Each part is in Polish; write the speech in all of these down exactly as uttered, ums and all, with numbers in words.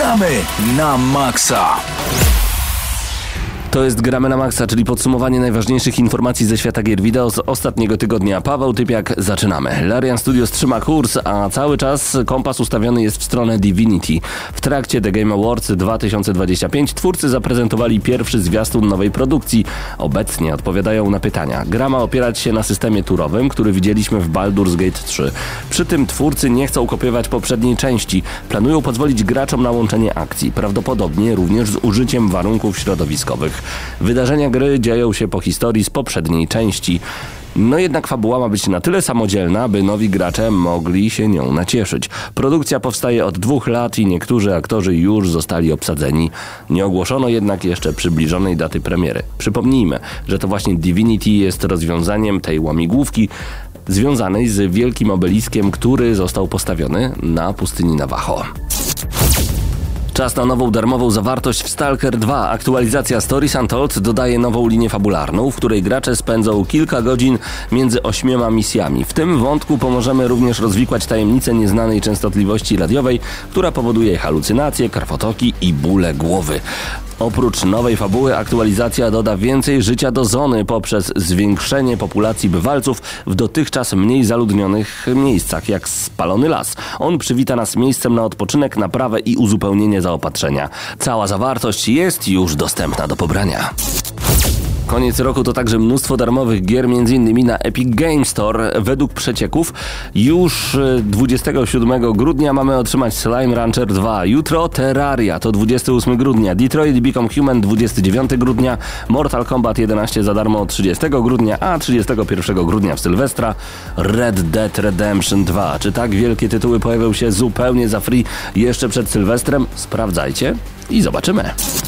Gramy na maksa. To jest Gramy na maksa, czyli podsumowanie najważniejszych informacji ze świata gier wideo z ostatniego tygodnia. Paweł Typiak, zaczynamy. Larian Studios trzyma kurs, a cały czas kompas ustawiony jest w stronę Divinity. W trakcie The Game Awards dwa tysiące dwudziesty piąty twórcy zaprezentowali pierwszy zwiastun nowej produkcji. Obecnie odpowiadają na pytania. Gra ma opierać się na systemie turowym, który widzieliśmy w Baldur's Gate trzy. Przy tym twórcy nie chcą kopiować poprzedniej części. Planują pozwolić graczom na łączenie akcji, prawdopodobnie również z użyciem warunków środowiskowych. Wydarzenia gry dzieją się po historii z poprzedniej części. No jednak fabuła ma być na tyle samodzielna, by nowi gracze mogli się nią nacieszyć. Produkcja powstaje od dwóch lat i niektórzy aktorzy już zostali obsadzeni. Nie ogłoszono jednak jeszcze przybliżonej daty premiery. Przypomnijmy, że to właśnie Divinity jest rozwiązaniem tej łamigłówki związanej z wielkim obeliskiem, który został postawiony na pustyni Navajo. Czas na nową darmową zawartość w Stalker dwa. Aktualizacja Stories Untold dodaje nową linię fabularną, w której gracze spędzą kilka godzin między ośmioma misjami. W tym wątku pomożemy również rozwikłać tajemnicę nieznanej częstotliwości radiowej, która powoduje halucynacje, krwotoki i bóle głowy. Oprócz nowej fabuły aktualizacja doda więcej życia do zony poprzez zwiększenie populacji bywalców w dotychczas mniej zaludnionych miejscach, jak spalony las. On przywita nas miejscem na odpoczynek, naprawę i uzupełnienie zaopatrzenia. Cała zawartość jest już dostępna do pobrania. Koniec roku to także mnóstwo darmowych gier, m.in. na Epic Games Store. Według przecieków już dwudziestego siódmego grudnia mamy otrzymać Slime Rancher dwa. Jutro Terraria, to dwudziestego ósmego grudnia. Detroit Become Human dwudziestego dziewiątego grudnia. Mortal Kombat jedenaście za darmo trzydziestego grudnia, a trzydziestego pierwszego grudnia w Sylwestra Red Dead Redemption dwa. Czy tak wielkie tytuły pojawią się zupełnie za free jeszcze przed Sylwestrem? Sprawdzajcie i zobaczymy.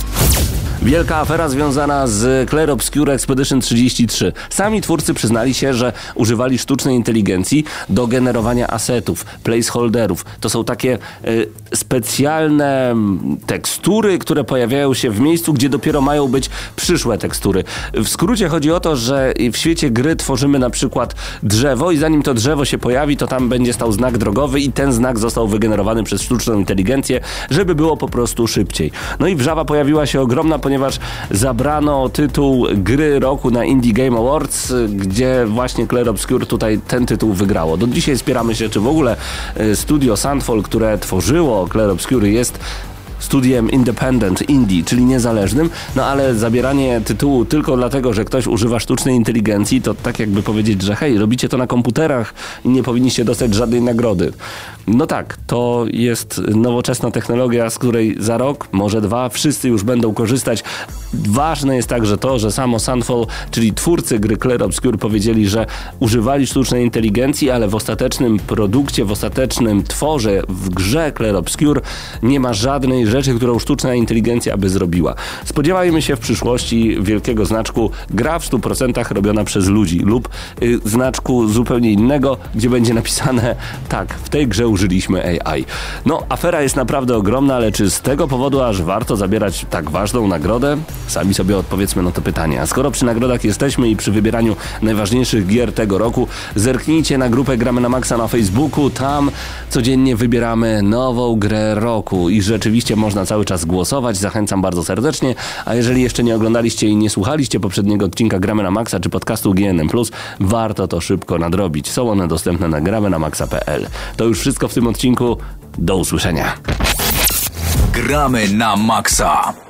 Wielka afera związana z Clair Obscur Expedition trzydzieści trzy. Sami twórcy przyznali się, że używali sztucznej inteligencji do generowania asetów, placeholderów. To są takie y, specjalne tekstury, które pojawiają się w miejscu, gdzie dopiero mają być przyszłe tekstury. W skrócie chodzi o to, że w świecie gry tworzymy na przykład drzewo i zanim to drzewo się pojawi, to tam będzie stał znak drogowy i ten znak został wygenerowany przez sztuczną inteligencję, żeby było po prostu szybciej. No i wrzawa pojawiła się ogromna, ponieważ zabrano tytuł gry roku na Indie Game Awards, gdzie właśnie Clair Obscur tutaj ten tytuł wygrało. Do dzisiaj spieramy się, czy w ogóle studio Sunfall, które tworzyło Clair Obscur, jest studiem independent, indie, czyli niezależnym, no ale zabieranie tytułu tylko dlatego, że ktoś używa sztucznej inteligencji, to tak jakby powiedzieć, że hej, robicie to na komputerach i nie powinniście dostać żadnej nagrody. No tak, to jest nowoczesna technologia, z której za rok, może dwa, wszyscy już będą korzystać. Ważne jest także to, że samo Sunfall, czyli twórcy gry Clair Obscur, powiedzieli, że używali sztucznej inteligencji, ale w ostatecznym produkcie, w ostatecznym tworze, w grze Clair Obscur nie ma żadnej rzeczy, którą sztuczna inteligencja by zrobiła. Spodziewajmy się w przyszłości wielkiego znaczku gra w stu procentach robiona przez ludzi lub y, znaczku zupełnie innego, gdzie będzie napisane tak, w tej grze użyliśmy A I. No, afera jest naprawdę ogromna, ale czy z tego powodu aż warto zabierać tak ważną nagrodę? Sami sobie odpowiedzmy na to pytanie. A skoro przy nagrodach jesteśmy i przy wybieraniu najważniejszych gier tego roku, zerknijcie na grupę Gramy na Maxa na Facebooku. Tam codziennie wybieramy nową grę roku i rzeczywiście można cały czas głosować. Zachęcam bardzo serdecznie. A jeżeli jeszcze nie oglądaliście i nie słuchaliście poprzedniego odcinka Gramy na Maxa czy podcastu G N M plus, warto to szybko nadrobić. Są one dostępne na gramy na maxa kropka p l. To już wszystko w tym odcinku. Do usłyszenia. Gramy na maksa.